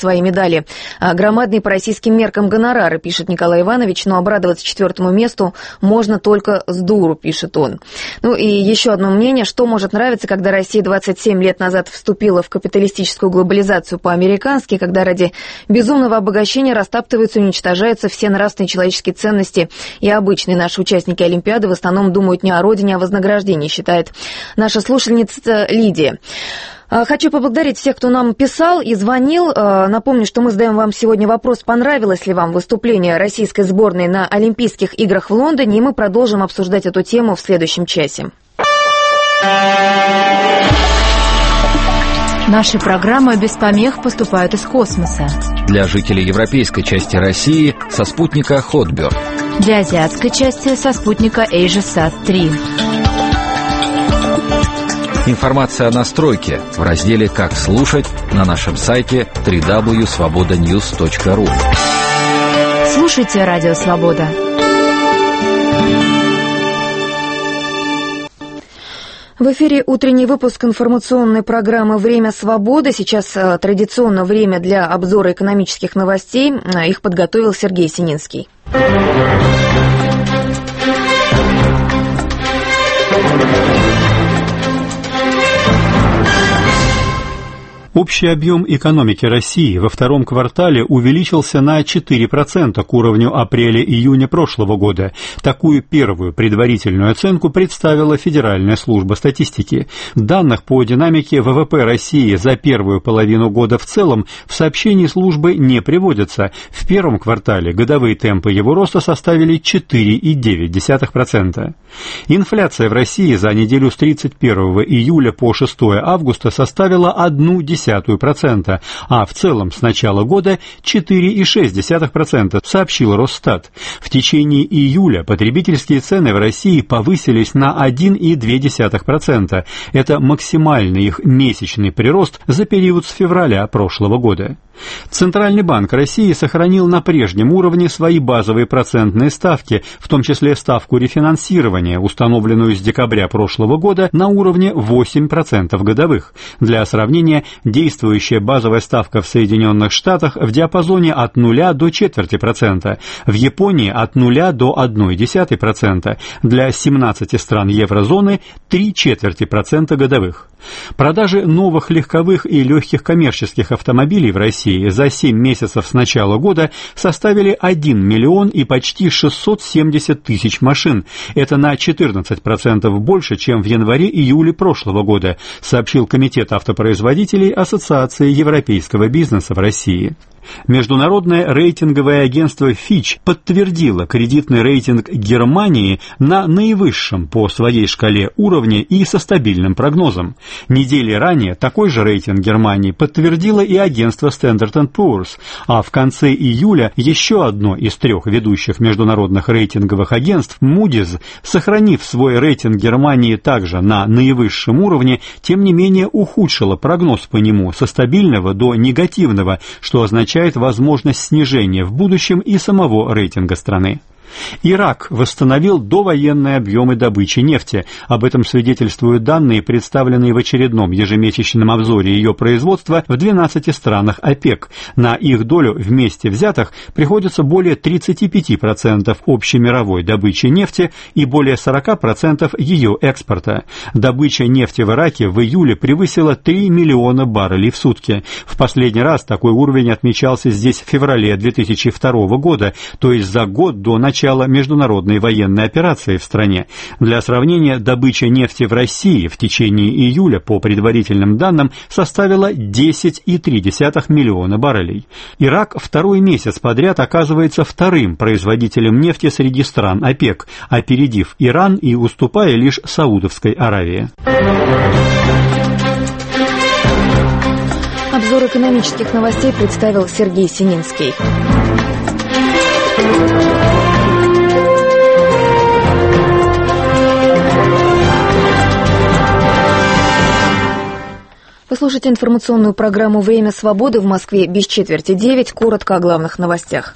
свои медали. Громадные по российским меркам гонорары, пишет Николай Иванович, но обрадоваться четвертому месту можно только с дуру, пишет он. Ну и еще одно мнение, что может нравиться, когда Россия двадцать семь лет назад вступила в капиталистическую глобализацию по-американски, когда ради безумного обогащения растаптываются и уничтожаются все нравственные человеческие ценности, и обычные наши участники Олимпиады в основном думают не о родине, а о вознаграждении, считает наша слушательница Лидия. Хочу поблагодарить всех, кто нам писал и звонил. Напомню, что мы задаем вам сегодня вопрос, понравилось ли вам выступление российской сборной на Олимпийских играх в Лондоне, и мы продолжим обсуждать эту тему в следующем часе. Наши программы без помех поступают из космоса. Для жителей европейской части России со спутника Hotbird. Для азиатской части со спутника AsiaSat три. Информация о настройке в разделе «Как слушать» на нашем сайте дабл ю дабл ю дабл ю точка свобода ньюс точка ру. Слушайте Радио Свобода. В эфире утренний выпуск информационной программы «Время свободы». Сейчас традиционно время для обзора экономических новостей. Их подготовил Сергей Сининский. Общий объем экономики России во втором квартале увеличился на четыре процента к уровню апреля-июня прошлого года. Такую первую предварительную оценку представила Федеральная служба статистики. Данных по динамике ВВП России за первую половину года в целом в сообщении службы не приводятся. В первом квартале годовые темпы его роста составили четыре целых девять десятых процента. Инфляция в России за неделю с тридцать первого июля по шестого августа составила одну десятую процента, а в целом с начала года четыре целых шесть десятых процента, сообщил Росстат. В течение июля потребительские цены в России повысились на один целых две десятых процента. Это максимальный их месячный прирост за период с февраля прошлого года. Центральный банк России сохранил на прежнем уровне свои базовые процентные ставки, в том числе ставку рефинансирования, установленную с декабря прошлого года на уровне восемь процентов годовых. Для сравнения, действующая базовая ставка в Соединенных Штатах в диапазоне от нуля до четверти процента, в Японии от нуля до одной десятой процента, для семнадцати стран еврозоны три четверти процента годовых. Продажи новых легковых и легких коммерческих автомобилей в России за семь месяцев с начала года составили один миллион и почти шестьсот семьдесят тысяч машин. Это на четырнадцать процентов больше, чем в январе-июле прошлого года, сообщил Комитет автопроизводителей Ассоциации европейского бизнеса в России. Международное рейтинговое агентство Fitch подтвердило кредитный рейтинг Германии на наивысшем по своей шкале уровне и со стабильным прогнозом. Недели ранее такой же рейтинг Германии подтвердило и агентство Standard энд Poor's, а в конце июля еще одно из трех ведущих международных рейтинговых агентств Moody's, сохранив свой рейтинг Германии также на наивысшем уровне, тем не менее ухудшило прогноз по нему со стабильного до негативного, что означает возможность снижения в будущем и самого рейтинга страны. Ирак восстановил довоенные объемы добычи нефти. Об этом свидетельствуют данные, представленные в очередном ежемесячном обзоре ее производства в двенадцати странах ОПЕК. На их долю вместе взятых приходится более тридцати пяти процентов общемировой добычи нефти и более сорока процентов ее экспорта. Добыча нефти в Ираке в июле превысила три миллиона баррелей в сутки. В последний раз такой уровень отмечался здесь в феврале две тысячи второго года, то есть за год до начала начала международной военной операции в стране. Для сравнения, добыча нефти в России в течение июля, по предварительным данным, составила десять целых три десятых миллиона баррелей. Ирак второй месяц подряд оказывается вторым производителем нефти среди стран ОПЕК, опередив Иран и уступая лишь Саудовской Аравии. Обзор экономических новостей представил Сергей Сининский. Вы слушаете информационную программу «Время свободы», в Москве без четверти девять. Коротко о главных новостях.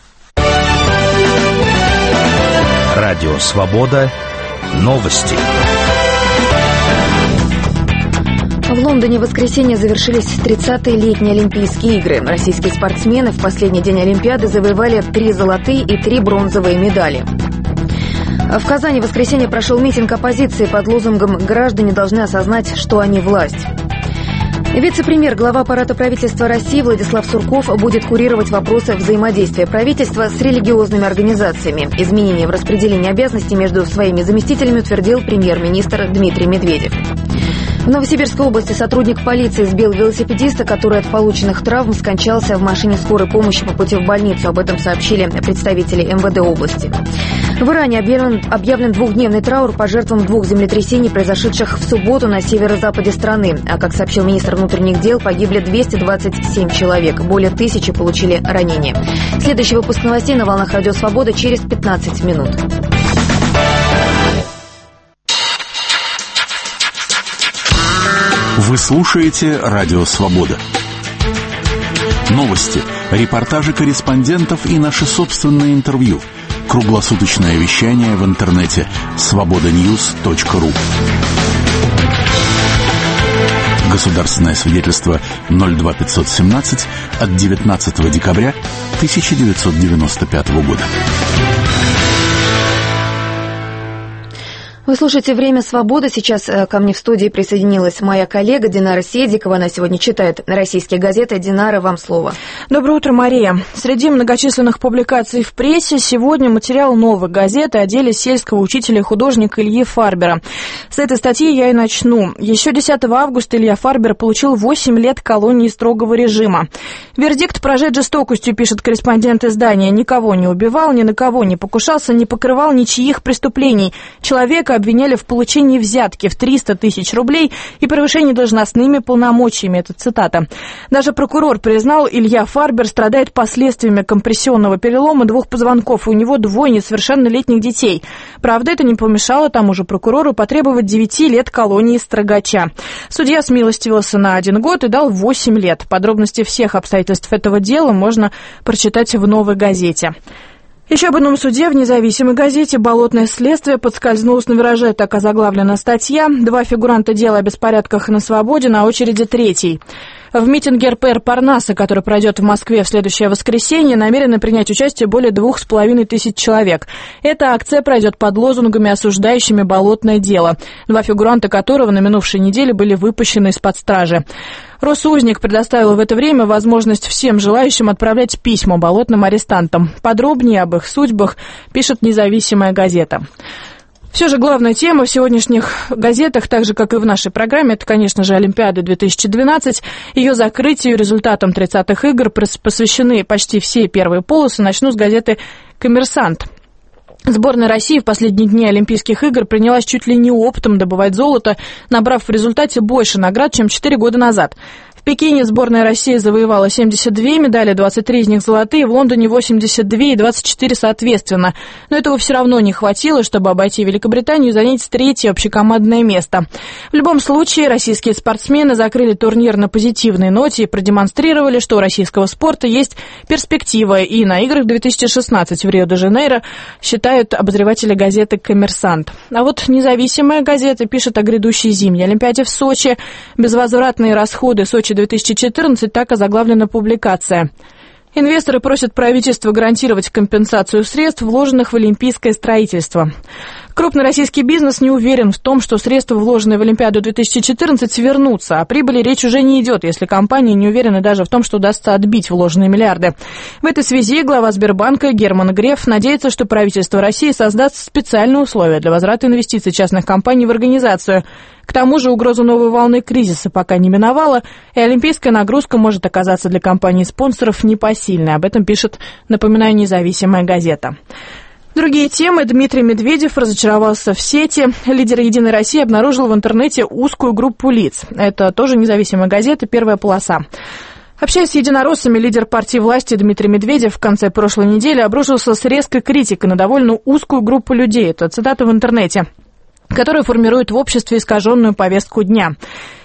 Радио «Свобода». Новости. В Лондоне в воскресенье завершились тридцатые летние Олимпийские игры. Российские спортсмены в последний день Олимпиады завоевали три золотые и три бронзовые медали. В Казани в воскресенье прошел митинг оппозиции под лозунгом «Граждане должны осознать, что они власть». Вице-премьер, глава аппарата правительства России Владислав Сурков будет курировать вопросы взаимодействия правительства с религиозными организациями. Изменения в распределении обязанностей между своими заместителями утвердил премьер-министр Дмитрий Медведев. В Новосибирской области сотрудник полиции сбил велосипедиста, который от полученных травм скончался в машине скорой помощи по пути в больницу. Об этом сообщили представители эм вэ дэ области. В Иране объявлен, объявлен двухдневный траур по жертвам двух землетрясений, произошедших в субботу на северо-западе страны. А как сообщил министр внутренних дел, погибли двести двадцать семь человек. Более тысячи получили ранения. Следующий выпуск новостей на волнах Радио Свобода через пятнадцать минут. Вы слушаете Радио Свобода. Новости, репортажи корреспондентов и наши собственные интервью. Круглосуточное вещание в интернете свобода ньюс точка ру. Государственное свидетельство ноль два пятьсот семнадцать от девятнадцатого декабря тысяча девятьсот девяносто пятого года. Вы слушаете «Время свободы». Сейчас ко мне в студии присоединилась моя коллега Динара Седикова. Она сегодня читает российские газеты. Динара, вам слово. Доброе утро, Мария. Среди многочисленных публикаций в прессе сегодня материал «Новой газеты» о деле сельского учителя и художника Ильи Фарбера. С этой статьи я и начну. Еще десятого августа Илья Фарбер получил восемь лет колонии строгого режима. Вердикт прожит жестокостью, пишет корреспондент издания. Никого не убивал, ни на кого не покушался, не покрывал ничьих преступлений. Человека обвиняли в получении взятки в триста тысяч рублей и превышении должностными полномочиями. Это цитата. Даже прокурор признал, Илья Фарбер страдает последствиями компрессионного перелома двух позвонков, и у него двое несовершеннолетних детей. Правда, это не помешало тому же прокурору потребовать девяти лет колонии строгача. Судья смилостивился на один год и дал восемь лет. Подробности всех обстоятельств этого дела можно прочитать в «Новой газете». Еще об одном суде в независимой газете «Болотное следствие» подскользнулось на вираже, так озаглавлена статья. Два фигуранта дела о беспорядках на свободе, на очереди третий. В митинге эр пэ эр Парнаса, который пройдет в Москве в следующее воскресенье, намерены принять участие более двух с половиной тысяч человек. Эта акция пройдет под лозунгами, осуждающими болотное дело, два фигуранта которого на минувшей неделе были выпущены из-под стражи. Росузник предоставил в это время возможность всем желающим отправлять письма болотным арестантам. Подробнее об их судьбах пишет независимая газета. Все же главная тема в сегодняшних газетах, так же, как и в нашей программе, это, конечно же, Олимпиада две тысячи двенадцать. Ее закрытию, результатам тридцатых игр посвящены почти все первые полосы. Начну с газеты «Коммерсант». Сборная России в последние дни Олимпийских игр принялась чуть ли не оптом добывать золото, набрав в результате больше наград, чем четыре года назад. В Пекине сборная России завоевала семьдесят две медали, двадцать три из них золотые, в Лондоне восемьдесят две и двадцать четыре соответственно. Но этого все равно не хватило, чтобы обойти Великобританию и занять третье общекомандное место. В любом случае, российские спортсмены закрыли турнир на позитивной ноте и продемонстрировали, что у российского спорта есть перспектива. И на играх две тысячи шестнадцать в Рио-де-Жанейро, считают обозреватели газеты «Коммерсант». А вот независимая газета пишет о грядущей зимней Олимпиаде в Сочи. Безвозвратные расходы Сочи две тысячи четырнадцать, так озаглавлена публикация. Инвесторы просят правительство гарантировать компенсацию средств, вложенных в олимпийское строительство. Крупный российский бизнес не уверен в том, что средства, вложенные в Олимпиаду две тысячи четырнадцать, вернутся. О прибыли речь уже не идет, если компании не уверены даже в том, что удастся отбить вложенные миллиарды. В этой связи глава Сбербанка Герман Греф надеется, что правительство России создаст специальные условия для возврата инвестиций частных компаний в организацию. К тому же угроза новой волны кризиса пока не миновала, и олимпийская нагрузка может оказаться для компаний-спонсоров непосильной. Об этом пишет, напоминаю, независимая газета. Другие темы. Дмитрий Медведев разочаровался в сети. Лидер «Единой России» обнаружил в интернете узкую группу лиц. Это тоже независимая газета, первая полоса. Общаясь с единороссами, лидер партии власти Дмитрий Медведев в конце прошлой недели обрушился с резкой критикой на довольно узкую группу людей. Это цитата в интернете, которая формирует в обществе искаженную повестку дня.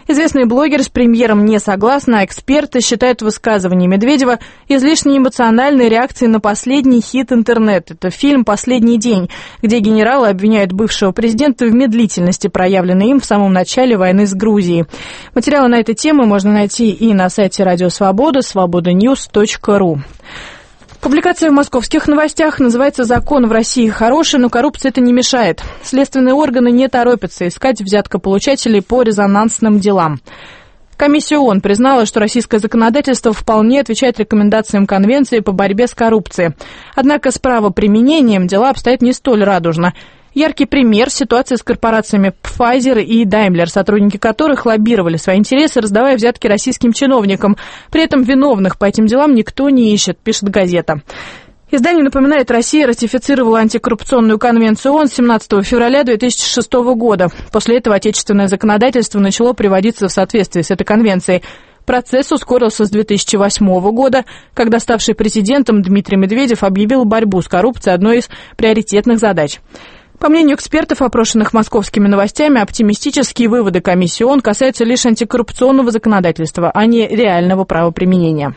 Известные блогеры с премьером не согласны, а эксперты считают высказывания Медведева излишне эмоциональной реакцией на последний хит интернета. Это фильм «Последний день», где генералы обвиняют бывшего президента в медлительности, проявленной им в самом начале войны с Грузией. Материалы на эту тему можно найти и на сайте Радио Свобода, свобода ньюс точка ру. Публикация в «Московских новостях» называется «Закон в России хороший, но коррупция это не мешает». Следственные органы не торопятся искать взяткополучателей по резонансным делам. Комиссия ООН признала, что российское законодательство вполне отвечает рекомендациям Конвенции по борьбе с коррупцией. Однако с правоприменением дела обстоят не столь радужно. Яркий пример – ситуация с корпорациями Pfizer и Daimler, сотрудники которых лоббировали свои интересы, раздавая взятки российским чиновникам. При этом виновных по этим делам никто не ищет, пишет газета. Издание напоминает, Россия ратифицировала антикоррупционную конвенцию ООН семнадцатого февраля две тысячи шестого года. После этого отечественное законодательство начало приводиться в соответствие с этой конвенцией. Процесс ускорился с две тысячи восьмого года, когда ставший президентом Дмитрий Медведев объявил борьбу с коррупцией одной из приоритетных задач. По мнению экспертов, опрошенных «Московскими новостями», оптимистические выводы комиссии ООН касаются лишь антикоррупционного законодательства, а не реального правоприменения.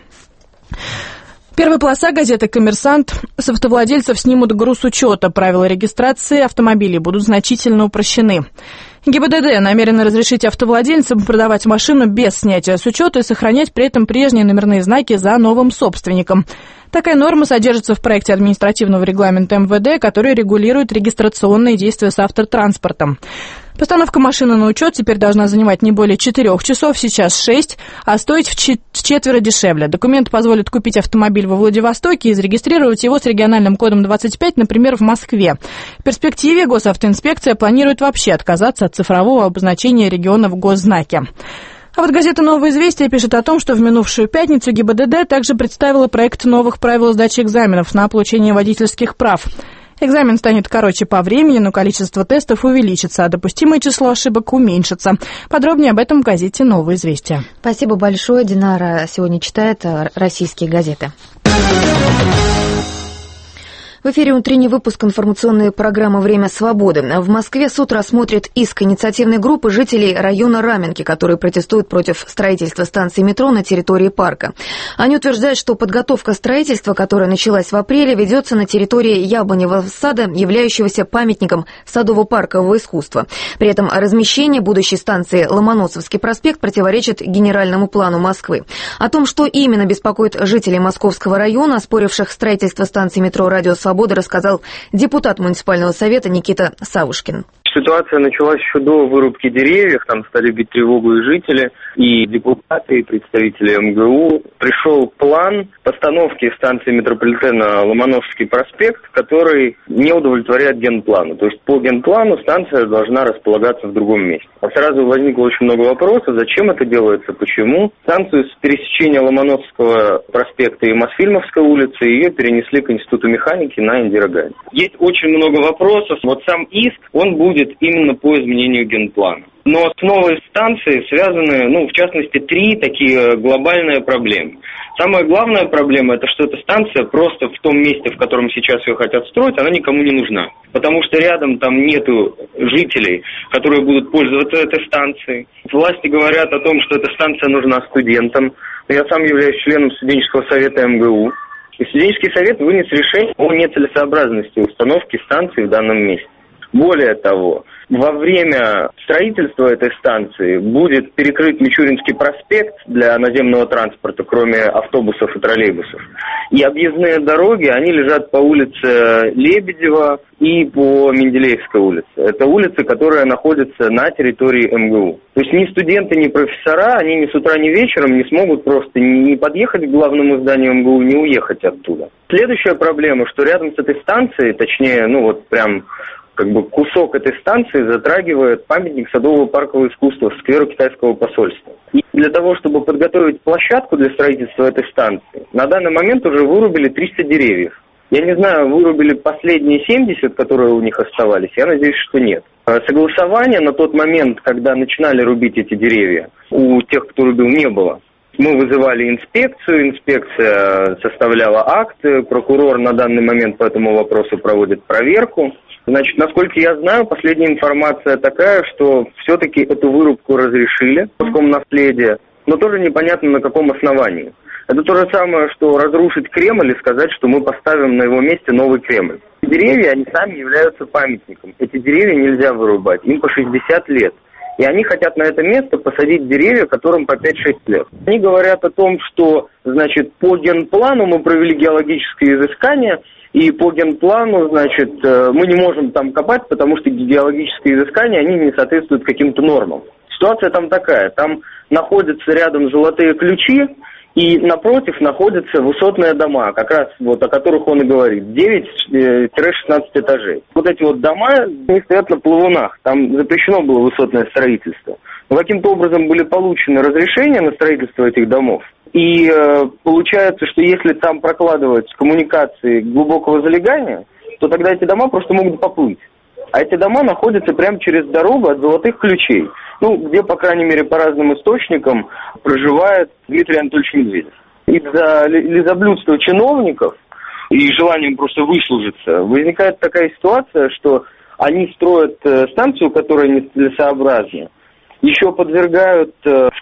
Первая полоса газеты «Коммерсант». С автовладельцев снимут груз учета. Правила регистрации автомобилей будут значительно упрощены. ГИБДД намерены разрешить автовладельцам продавать машину без снятия с учета и сохранять при этом прежние номерные знаки за новым собственником. Такая норма содержится в проекте административного регламента эм вэ дэ, который регулирует регистрационные действия с автотранспортом. Постановка машины на учет теперь должна занимать не более четырех часов, сейчас шесть, а стоить в четверо дешевле. Документ позволит купить автомобиль во Владивостоке и зарегистрировать его с региональным кодом двадцать пять, например, в Москве. В перспективе госавтоинспекция планирует вообще отказаться от цифрового обозначения региона в госзнаке. А вот газета «Новое известие» пишет о том, что в минувшую пятницу ГИБДД также представила проект новых правил сдачи экзаменов на получение водительских прав. Экзамен станет короче по времени, но количество тестов увеличится, а допустимое число ошибок уменьшится. Подробнее об этом в газете «Новое известие». Спасибо большое. Динара сегодня читает российские газеты. В эфире утренний выпуск информационной программы «Время свободы». В Москве суд рассмотрит иск инициативной группы жителей района Раменки, которые протестуют против строительства станции метро на территории парка. Они утверждают, что подготовка строительства, которая началась в апреле, ведется на территории Яблоневого сада, являющегося памятником садово-паркового искусства. При этом размещение будущей станции Ломоносовский проспект противоречит генеральному плану Москвы. О том, что именно беспокоит жителей Московского района, оспоривших строительство станции метро «Радио Свобода», рассказал депутат муниципального совета Никита Савушкин. Ситуация началась еще до вырубки деревьев, там стали бить тревогу и жители, и депутаты, и представители эм гэ у. Пришел план постановки станции метрополитена Ломоносовский проспект, который не удовлетворяет генплану. То есть по генплану станция должна располагаться в другом месте. А сразу возникло очень много вопросов, зачем это делается, почему. Станцию с пересечения Ломоносовского проспекта и Мосфильмовской улицы ее перенесли к Институту механики на Индира Ганди. Есть очень много вопросов. Вот сам иск, он будет именно по изменению генплана. Но с новой станцией связаны, ну, в частности, три такие глобальные проблемы. Самая главная проблема – это что эта станция просто в том месте, в котором сейчас ее хотят строить, она никому не нужна. Потому что рядом там нету жителей, которые будут пользоваться этой станцией. Власти говорят о том, что эта станция нужна студентам. Я сам являюсь членом студенческого совета эм гэ у. И студенческий совет вынес решение о нецелесообразности установки станции в данном месте. Более того, во время строительства этой станции будет перекрыт Мичуринский проспект для наземного транспорта, кроме автобусов и троллейбусов. И объездные дороги, они лежат по улице Лебедева и по Менделеевской улице. Это улицы, которые находятся на территории эм гэ у. То есть ни студенты, ни профессора, они ни с утра, ни вечером не смогут просто не подъехать к главному зданию эм гэ у, не уехать оттуда. Следующая проблема, что рядом с этой станцией, точнее, ну вот прям... как бы кусок этой станции затрагивает памятник садового паркового искусства, скверу китайского посольства. И для того, чтобы подготовить площадку для строительства этой станции, на данный момент уже вырубили триста деревьев. Я не знаю, вырубили последние семьдесят, которые у них оставались, я надеюсь, что нет. Согласования на тот момент, когда начинали рубить эти деревья, у тех, кто рубил, не было. Мы вызывали инспекцию, инспекция составляла акты, прокурор на данный момент по этому вопросу проводит проверку. Значит, насколько я знаю, последняя информация такая, что все-таки эту вырубку разрешили в Роскомнаследие, но тоже непонятно на каком основании. Это то же самое, что разрушить Кремль и сказать, что мы поставим на его месте новый Кремль. Деревья, они сами являются памятником. Эти деревья нельзя вырубать, им по шестьдесят лет. И они хотят на это место посадить деревья, которым по пять-шесть лет. Они говорят о том, что, значит, по генплану мы провели геологические изыскания, и по генплану, значит, мы не можем там копать, потому что геологические изыскания, они не соответствуют каким-то нормам. Ситуация там такая, там находятся рядом золотые ключи, и напротив находятся высотные дома, как раз вот о которых он и говорит, девять-шестнадцать этажей. Вот эти вот дома, они стоят на плавунах, там запрещено было высотное строительство. Но каким-то образом были получены разрешения на строительство этих домов. И э, получается, что если там прокладывать коммуникации глубокого залегания, то тогда эти дома просто могут поплыть. А эти дома находятся прямо через дорогу от золотых ключей. Ну, где, по крайней мере, по разным источникам проживает Дмитрий Анатольевич Медведев. Из-за лизоблюдства чиновников и желанием просто выслужиться возникает такая ситуация, что они строят станцию, которая нецелесообразна, еще подвергают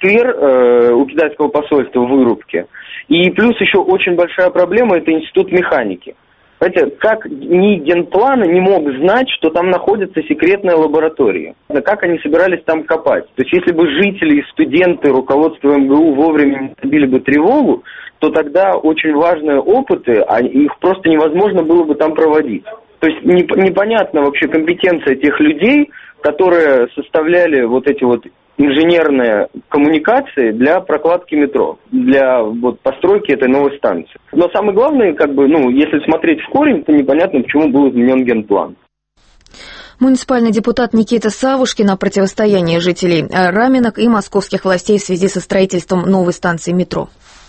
сквер у китайского посольства вырубке. И плюс еще очень большая проблема – это институт механики. Знаете, как ни генплана не мог знать, что там находится секретная лаборатория? Как они собирались там копать? То есть, если бы жители и студенты, руководство эм гэ у вовремя не забили бы тревогу, то тогда очень важные опыты, их просто невозможно было бы там проводить. То есть, непонятна вообще компетенция тех людей, которые составляли вот эти вот инженерные коммуникации для прокладки метро, для вот постройки этой новой станции. Но самое главное, как бы, ну, если смотреть в корень, то непонятно, почему был изменен генплан. Муниципальный депутат Никита Савушкин о противостоянии жителей Раменок и московских властей в связи со строительством новой станции метро.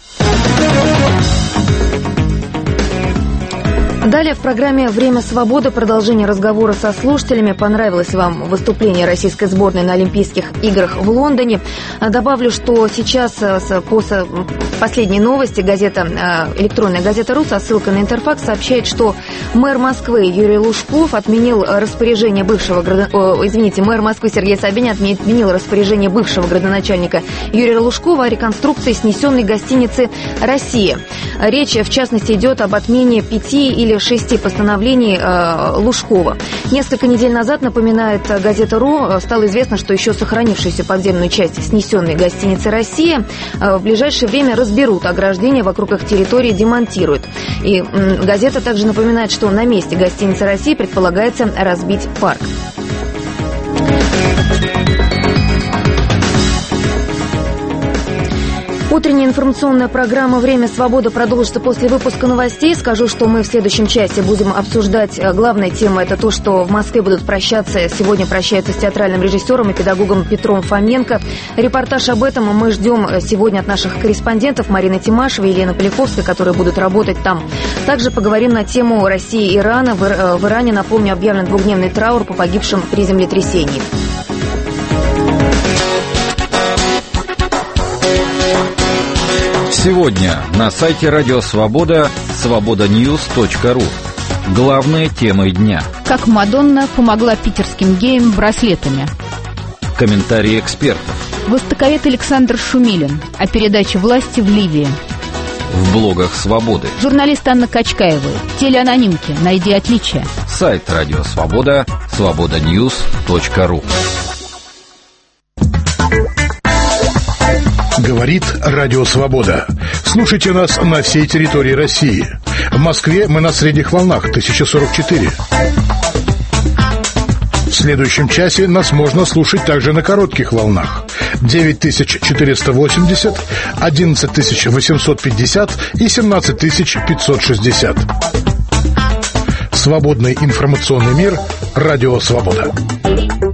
Далее в программе «Время свободы» продолжение разговора со слушателями. Понравилось вам выступление российской сборной на Олимпийских играх в Лондоне? Добавлю, что сейчас по последней новости газета, электронная газета «Ру» со ссылкой на Интерфакс сообщает, что мэр Москвы Юрий Лужков отменил распоряжение бывшего, о, извините, мэр Москвы Сергей Собянин отменил распоряжение бывшего градоначальника Юрия Лужкова о реконструкции снесенной гостиницы «Россия». Речь, в частности, идет об отмене пяти или шести постановлений э, Лужкова. Несколько недель назад, напоминает газета «Ру», стало известно, что еще сохранившуюся подземную часть снесенной гостиницы «Россия» э, в ближайшее время разберут, ограждения вокруг их территории демонтируют. И э, газета также напоминает, что на месте гостиницы «Россия» предполагается разбить парк. Утренняя информационная программа «Время свободы» продолжится после выпуска новостей. Скажу, что мы в следующем часе будем обсуждать главная тема. Это то, что в Москве будут прощаться, сегодня прощаются с театральным режиссером и педагогом Петром Фоменко. Репортаж об этом мы ждем сегодня от наших корреспондентов Марины Тимашевой и Елены Поляковской, которые будут работать там. Также поговорим на тему России и Ирана. В Иране, напомню, объявлен двухдневный траур по погибшим при землетрясении. Сегодня на сайте Радио Свобода свобода ньюс точка ру. Главные темы дня. Как Мадонна помогла питерским геям браслетами. Комментарии экспертов. Востоковед Александр Шумилин о передаче власти в Ливии. В блогах Свободы. Журналист Анна Качкаева. Телеанонимки. Найди отличия. Сайт Радио Свобода свобода ньюс точка ру. Говорит Радио Свобода. Слушайте нас на всей территории России. В Москве мы на средних волнах тысяча сорок четыре. В следующем часе нас можно слушать также на коротких волнах. девять тысяч четыреста восемьдесят, одиннадцать тысяч восемьсот пятьдесят и семнадцать тысяч пятьсот шестьдесят. Свободный информационный мир. Радио Свобода.